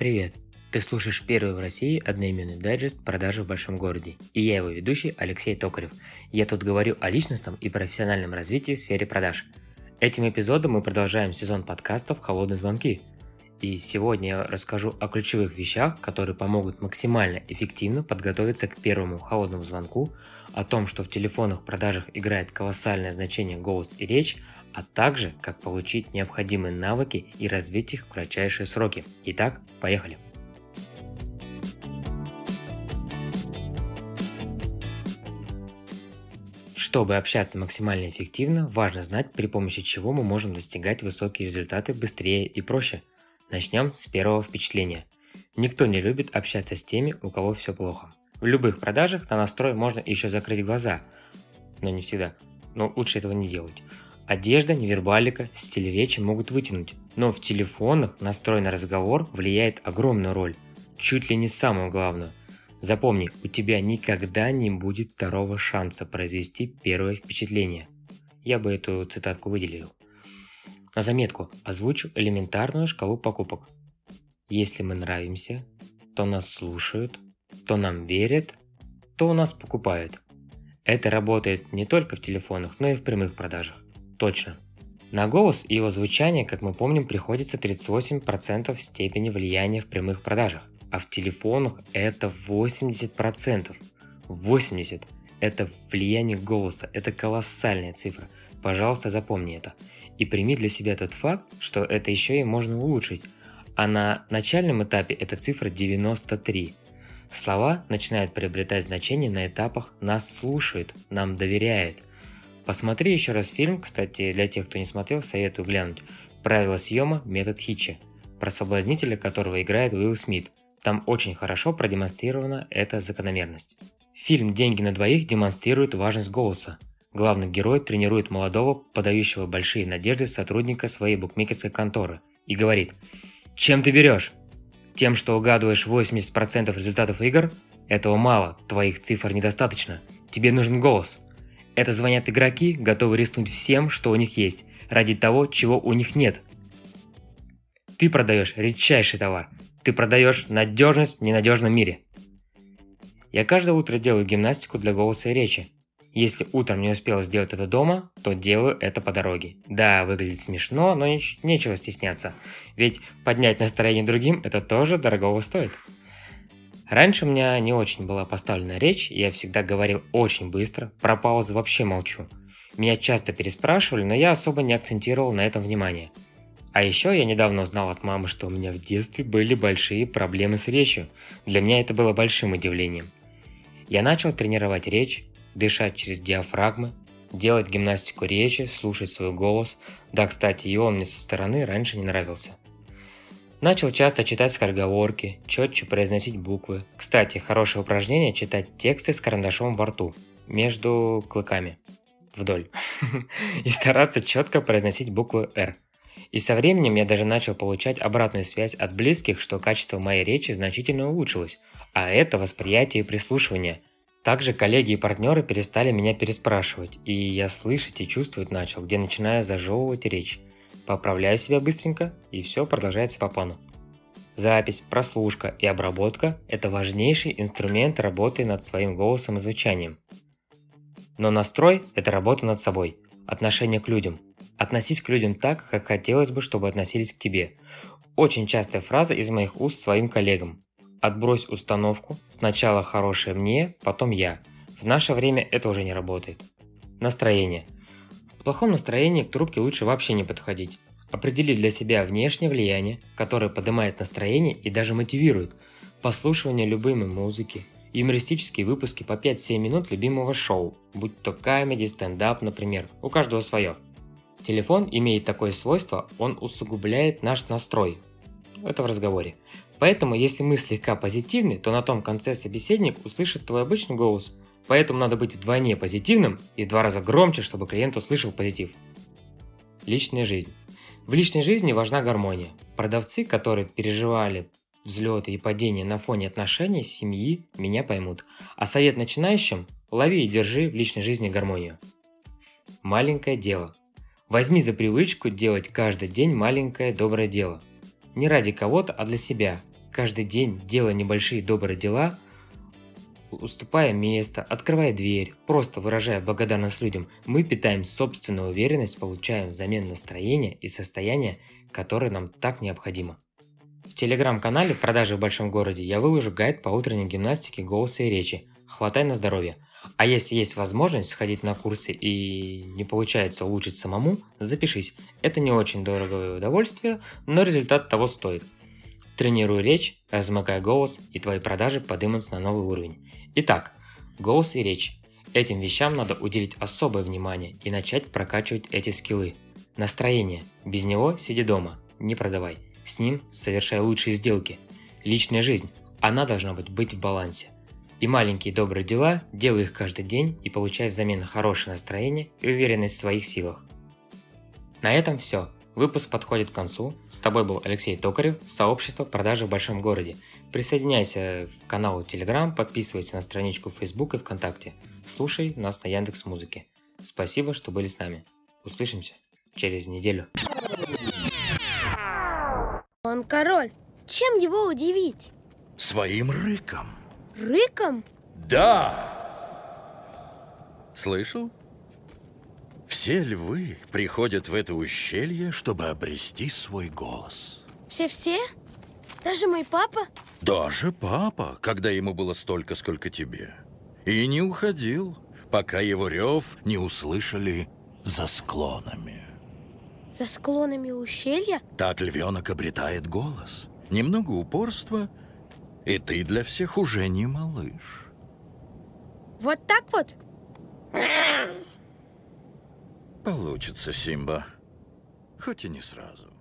Привет! Ты слушаешь первый в России одноименный дайджест «Продажи в большом городе». И я его ведущий Алексей Токарев. Я тут говорю о личностном и профессиональном развитии в сфере продаж. Этим эпизодом мы продолжаем сезон подкастов «Холодные звонки». И сегодня я расскажу о ключевых вещах, которые помогут максимально эффективно подготовиться к первому холодному звонку, о том, что в телефонных продажах играет колоссальное значение голос и речь, а также как получить необходимые навыки и развить их в кратчайшие сроки. Итак, поехали! Чтобы общаться максимально эффективно, важно знать, при помощи чего мы можем достигать высокие результаты быстрее и проще. Начнем с первого впечатления. Никто не любит общаться с теми, у кого все плохо. В любых продажах на настрой можно еще закрыть глаза, но не всегда. Но лучше этого не делать. Одежда, невербалика, стиль речи могут вытянуть, но в телефонах настрой на разговор влияет огромную роль, чуть ли не самую главную. Запомни, у тебя никогда не будет второго шанса произвести первое впечатление. Я бы эту цитатку выделил. На заметку озвучу элементарную шкалу покупок. Если мы нравимся, то нас слушают, то нам верят, то у нас покупают. Это работает не только в телефонах, но и в прямых продажах. Точно. На голос и его звучание, как мы помним, приходится 38% степени влияния в прямых продажах, а в телефонах это 80%. 80% это влияние голоса, это колоссальная цифра. Пожалуйста, запомни это. И прими для себя тот факт, что это еще и можно улучшить. А на начальном этапе эта цифра 93. Слова начинают приобретать значение на этапах «нас слушает», «нам доверяет». Посмотри еще раз фильм, кстати, для тех, кто не смотрел, советую глянуть. «Правила съема. Метод Хитча», про соблазнителя, которого играет Уилл Смит. Там очень хорошо продемонстрирована эта закономерность. Фильм «Деньги на двоих» демонстрирует важность голоса. Главный герой тренирует молодого, подающего большие надежды сотрудника своей букмекерской конторы и говорит: «Чем ты берешь? Тем, что угадываешь 80% результатов игр? Этого мало, твоих цифр недостаточно. Тебе нужен голос». Это звонят игроки, готовы рискнуть всем, что у них есть, ради того, чего у них нет. Ты продаешь редчайший товар. Ты продаешь надежность в ненадежном мире. Я каждое утро делаю гимнастику для голоса и речи. Если утром не успела сделать это дома, то делаю это по дороге. Да, выглядит смешно, но нечего стесняться. Ведь поднять настроение другим – это тоже дорогого стоит. Раньше у меня не очень была поставлена речь, я всегда говорил очень быстро, про паузы вообще молчу. Меня часто переспрашивали, но я особо не акцентировал на этом внимание. А еще я недавно узнал от мамы, что у меня в детстве были большие проблемы с речью. Для меня это было большим удивлением. Я начал тренировать речь, дышать через диафрагмы, делать гимнастику речи, слушать свой голос. Да, кстати, и он мне со стороны раньше не нравился. Начал часто читать скороговорки, четче произносить буквы. Кстати, хорошее упражнение – читать тексты с карандашом во рту, между клыками, вдоль. И стараться четко произносить букву «Р». И со временем я даже начал получать обратную связь от близких, что качество моей речи значительно улучшилось. А это восприятие и прислушивание. Также коллеги и партнеры перестали меня переспрашивать, и я слышать и чувствовать начал, где начинаю зажевывать речь. Поправляю себя быстренько, и все продолжается по плану. Запись, прослушка и обработка – это важнейший инструмент работы над своим голосом и звучанием. Но настрой – это работа над собой, отношение к людям. Относись к людям так, как хотелось бы, чтобы относились к тебе. Очень частая фраза из моих уст своим коллегам. Отбрось установку, сначала хорошее мне, потом я. В наше время это уже не работает. Настроение. В плохом настроении к трубке лучше вообще не подходить. Определи для себя внешнее влияние, которое поднимает настроение и даже мотивирует. Послушивание любимой музыки, юмористические выпуски по 5-7 минут любимого шоу, будь то комедий, стендап, например, у каждого свое. Телефон имеет такое свойство, он усугубляет наш настрой. Это в разговоре. Поэтому, если мы слегка позитивны, то на том конце собеседник услышит твой обычный голос. Поэтому надо быть вдвойне позитивным и в 2 раза громче, чтобы клиент услышал позитив. Личная жизнь. В личной жизни важна гармония. Продавцы, которые переживали взлеты и падения на фоне отношений, семьи, меня поймут. А совет начинающим – лови и держи в личной жизни гармонию. Маленькое дело. Возьми за привычку делать каждый день маленькое доброе дело. Не ради кого-то, а для себя. Каждый день, делая небольшие добрые дела, уступая место, открывая дверь, просто выражая благодарность людям, мы питаем собственную уверенность, получаем взамен настроение и состояние, которое нам так необходимо. В телеграм-канале «Продажи в большом городе» я выложу гайд по утренней гимнастике голоса и речи. Хватай на здоровье. А если есть возможность сходить на курсы и не получается улучшить самому, запишись. Это не очень дорогое удовольствие, но результат того стоит. Тренируй речь, размыкай голос, и твои продажи поднимутся на новый уровень. Итак, голос и речь. Этим вещам надо уделить особое внимание и начать прокачивать эти скиллы. Настроение. Без него сиди дома, не продавай. С ним совершай лучшие сделки. Личная жизнь. Она должна быть в балансе. И маленькие добрые дела, делай их каждый день и получай взамен хорошее настроение и уверенность в своих силах. На этом все. Выпуск подходит к концу. С тобой был Алексей Токарев, сообщество «Продажи в большом городе». Присоединяйся к каналу Telegram, подписывайся на страничку в Facebook и ВКонтакте. Слушай нас на Яндекс.Музыке. Спасибо, что были с нами. Услышимся через неделю. Он король. Чем его удивить? Своим рыком. Рыком? Да! Слышал? Все львы приходят в это ущелье, чтобы обрести свой голос. Все-все? Даже мой папа? Даже папа, когда ему было столько, сколько тебе. И не уходил, пока его рев не услышали за склонами. За склонами ущелья? Так львенок обретает голос. Немного упорства, и ты для всех уже не малыш. Вот так вот? Получится, Симба. Хоть и не сразу.